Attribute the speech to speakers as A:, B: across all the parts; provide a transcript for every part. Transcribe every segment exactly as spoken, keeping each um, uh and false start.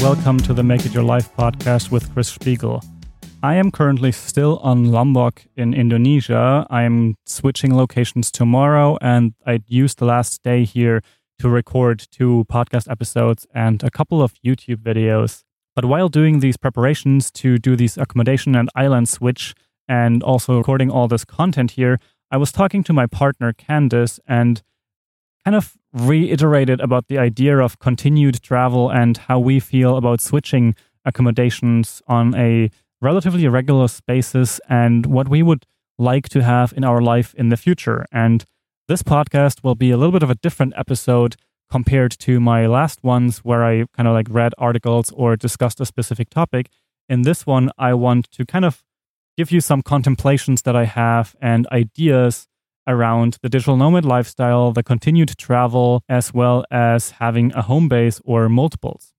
A: welcome to the Make It Your Life podcast with Chris Spiegel. I am currently still on Lombok in Indonesia. I am switching locations tomorrow, and I used the last day here to record two podcast episodes and a couple of YouTube videos. But while doing these preparations to do these accommodation and island switch and also recording all this content here, I was talking to my partner Candice and kind of reiterated about the idea of continued travel and how we feel about switching accommodations on a relatively regular basis and what we would like to have in our life in the future. And this podcast will be a little bit of a different episode compared to my last ones where I kind of like read articles or discussed a specific topic. In this one, I want to kind of give you some contemplations that I have and ideas around the digital nomad lifestyle, the continued travel, as well as having a home base or multiples.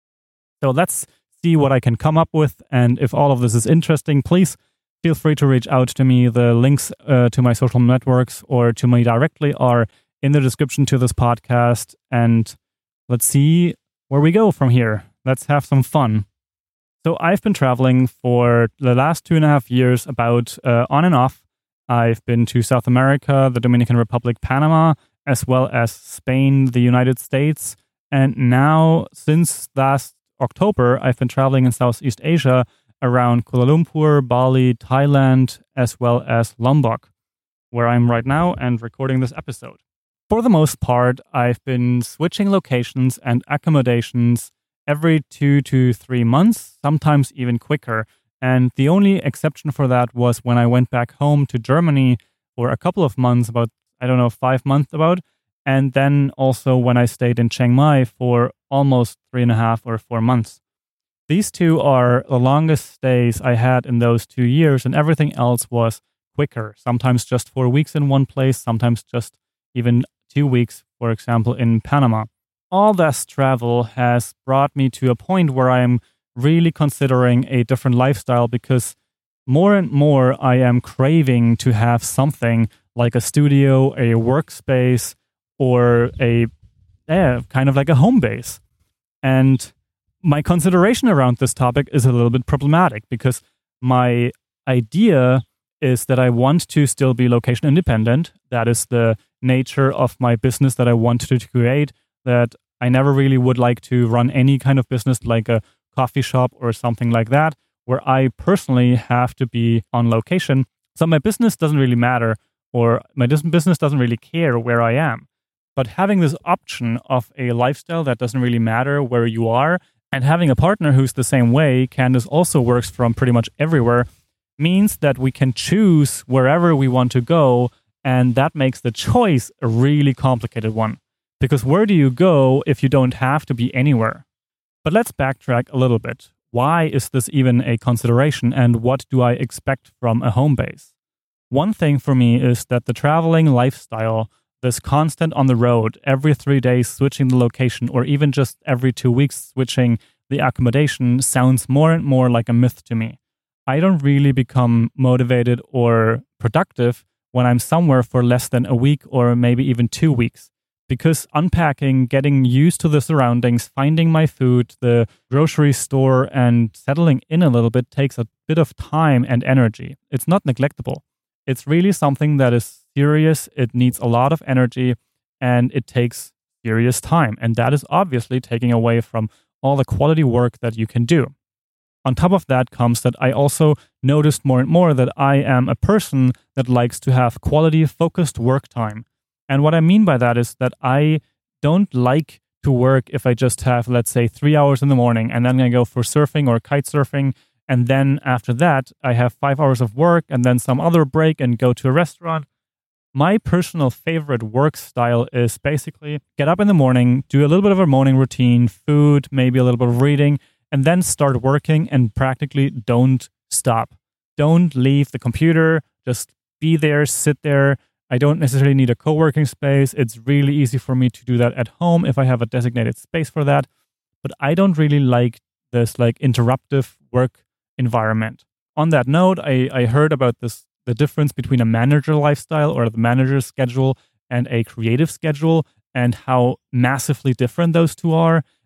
A: So let's see what I can come up with. And if all of this is interesting, please feel free to reach out to me. The links uh, to my social networks or to me directly are in the description to this podcast. And let's see where we go from here. Let's have some fun. So I've been traveling for the last two and a half years, about uh, on and off. I've been to South America, the Dominican Republic, Panama, as well as Spain, the United States. And now, since last October, I've been traveling in Southeast Asia around Kuala Lumpur, Bali, Thailand, as well as Lombok, where I'm right now and recording this episode. For the most part, I've been switching locations and accommodations every two to three months, sometimes even quicker. And the only exception for that was when I went back home to Germany for a couple of months, about, I don't know, five months about. And then also when I stayed in Chiang Mai for almost three and a half or four months. These two are the longest stays I had in those two years, and everything else was quicker. Sometimes just four weeks in one place, sometimes just even two weeks, for example, in Panama. All this travel has brought me to a point where I am really considering a different lifestyle, because more and more I am craving to have something like a studio, a workspace, or a yeah, kind of like a home base. And my consideration around this topic is a little bit problematic, because my idea is that I want to still be location independent. That is the nature of my business that I want to create, that I never really would like to run any kind of business like a coffee shop or something like that, where I personally have to be on location. So my business doesn't really matter, or my business doesn't really care where I am. But having this option of a lifestyle that doesn't really matter where you are, and having a partner who's the same way, Candice also works from pretty much everywhere, means that we can choose wherever we want to go, and that makes the choice a really complicated one. Because where do you go if you don't have to be anywhere? But let's backtrack a little bit. Why is this even a consideration, and what do I expect from a home base? One thing for me is that the traveling lifestyle, this constant on the road, every three days switching the location, or even just every two weeks switching the accommodation, sounds more and more like a myth to me. I don't really become motivated or productive when I'm somewhere for less than a week or maybe even two weeks. Because unpacking, getting used to the surroundings, finding my food, the grocery store, and settling in a little bit takes a bit of time and energy. It's not neglectable. It's really something that is serious. It needs a lot of energy, and it takes serious time. And that is obviously taking away from all the quality work that you can do. On top of that comes that I also noticed more and more that I am a person that likes to have quality, focused work time. And what I mean by that is that I don't like to work if I just have, let's say, three hours in the morning, and then I go for surfing or kite surfing. And then after that, I have five hours of work and then some other break and go to a restaurant. My personal favorite work style is basically get up in the morning, do a little bit of a morning routine, food, maybe a little bit of reading, and then start working and practically don't stop. Don't leave the computer. Just be there, sit there. I don't necessarily need a co-working space. It's really easy for me to do that at home if I have a designated space for that. But I don't really like this like interruptive work environment. On that note, I, I heard about this the difference between a manager lifestyle or the manager's schedule and a creative schedule, and how massively different those two are.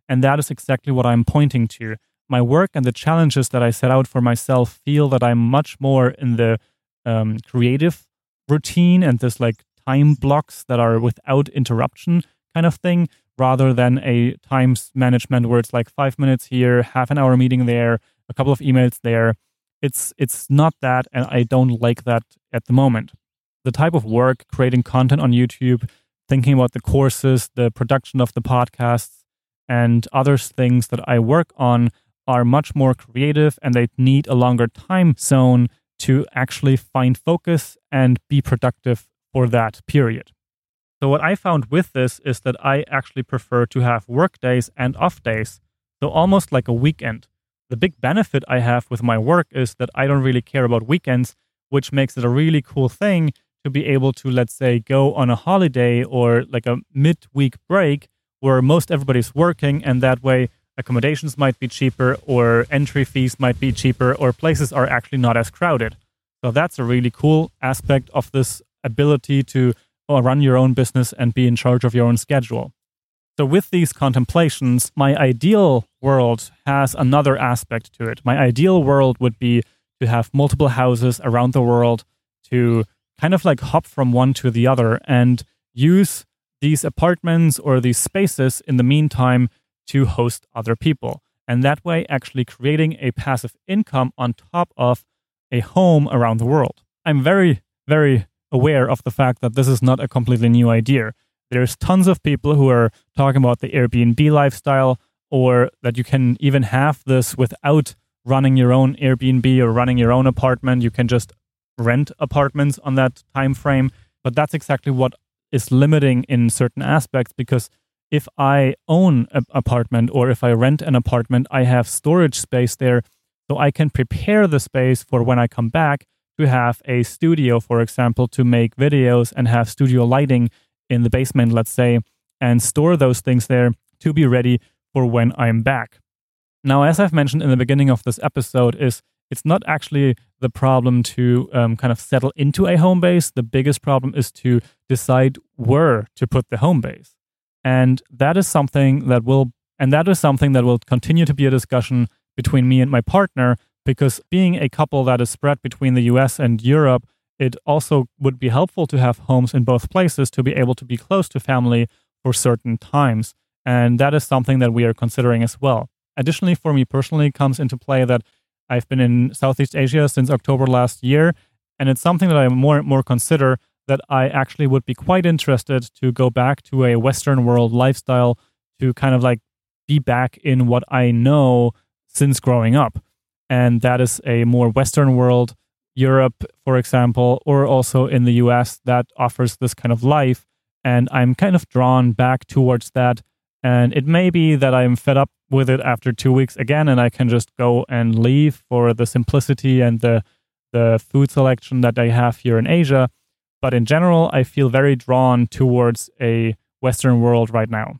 A: And that is exactly what I'm pointing to. My work and the challenges that I set out for myself feel that I'm much more in the um, creative routine and this like time blocks that are without interruption kind of thing, rather than a times management where it's like five minutes here, half an hour meeting there, a couple of emails there. It's it's not that, and I don't like that at the moment. The type of work, creating content on YouTube, thinking about the courses, the production of the podcasts, and other things that I work on are much more creative, and they need a longer time zone to actually find focus and be productive for that period. So what I found with this is that I actually prefer to have work days and off days, so almost like a weekend. The big benefit I have with my work is that I don't really care about weekends, which makes it a really cool thing to be able to, let's say, go on a holiday or like a mid-week break where most everybody's working, and that way accommodations might be cheaper or entry fees might be cheaper or places are actually not as crowded. So that's a really cool aspect of this ability to uh, run your own business and be in charge of your own schedule. So with these contemplations, my ideal world has another aspect to it. My ideal world would be to have multiple houses around the world, to kind of like hop from one to the other and use these apartments or these spaces in the meantime to host other people. And that way actually creating a passive income on top of a home around the world. I'm very, very aware of the fact that this is not a completely new idea. There's tons of people who are talking about the Airbnb lifestyle, or that you can even have this without running your own Airbnb or running your own apartment. You can just rent apartments on that time frame. But that's exactly what is limiting in certain aspects, because if I own an apartment or if I rent an apartment, I have storage space there, so I can prepare the space for when I come back to have a studio, for example, to make videos and have studio lighting in the basement, let's say, and store those things there to be ready for when I'm back. Now, as I've mentioned in the beginning of this episode, is it's not actually the problem to um, kind of settle into a home base. The biggest problem is to decide where to put the home base. And that is something that will, and that is something that will continue to be a discussion between me and my partner, because being a couple that is spread between the U S and Europe, it also would be helpful to have homes in both places to be able to be close to family for certain times. And that is something that we are considering as well. Additionally, for me personally, comes into play that I've been in Southeast Asia since October last year, and it's something that I more and more consider that I actually would be quite interested to go back to a Western world lifestyle, to kind of like be back in what I know since growing up. And that is a more Western world, Europe, for example, or also in the U S that offers this kind of life. And I'm kind of drawn back towards that. And it may be that I'm fed up with it after two weeks again, and I can just go and leave for the simplicity and the the food selection that I have here in Asia. But in general, I feel very drawn towards a Western world right now.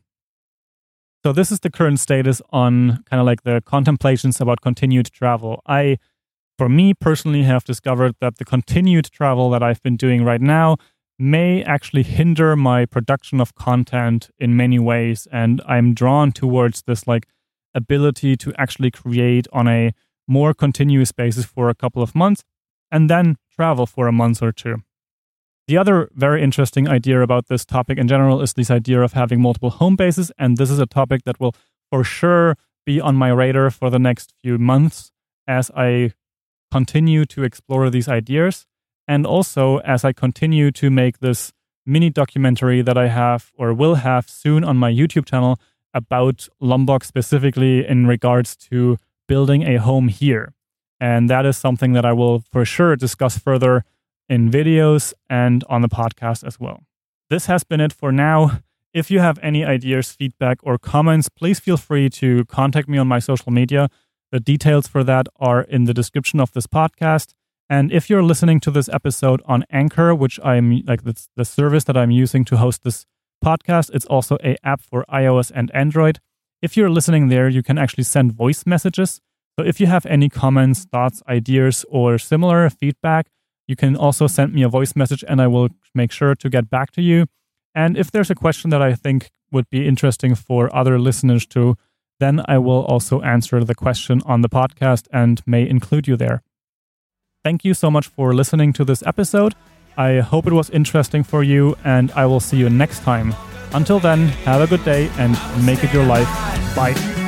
A: So this is the current status on kind of like the contemplations about continued travel. I, for me personally, have discovered that the continued travel that I've been doing right now may actually hinder my production of content in many ways. And I'm drawn towards this like ability to actually create on a more continuous basis for a couple of months and then travel for a month or two. The other very interesting idea about this topic in general is this idea of having multiple home bases. And this is a topic that will for sure be on my radar for the next few months as I continue to explore these ideas. And also as I continue to make this mini documentary that I have or will have soon on my YouTube channel about Lombok specifically in regards to building a home here. And that is something that I will for sure discuss further in videos and on the podcast as well. This has been it for now. If you have any ideas, feedback, or comments, please feel free to contact me on my social media. The details for that are in the description of this podcast. And if you're listening to this episode on Anchor, which I'm like the, the service that I'm using to host this podcast, it's also an app for iOS and Android. If you're listening there, you can actually send voice messages. So if you have any comments, thoughts, ideas, or similar feedback, you can also send me a voice message and I will make sure to get back to you. And if there's a question that I think would be interesting for other listeners to then I will also answer the question on the podcast and may include you there. Thank you so much for listening to this episode. I hope it was interesting for you, and I will see you next time. Until then, have a good day and make it your life. Bye.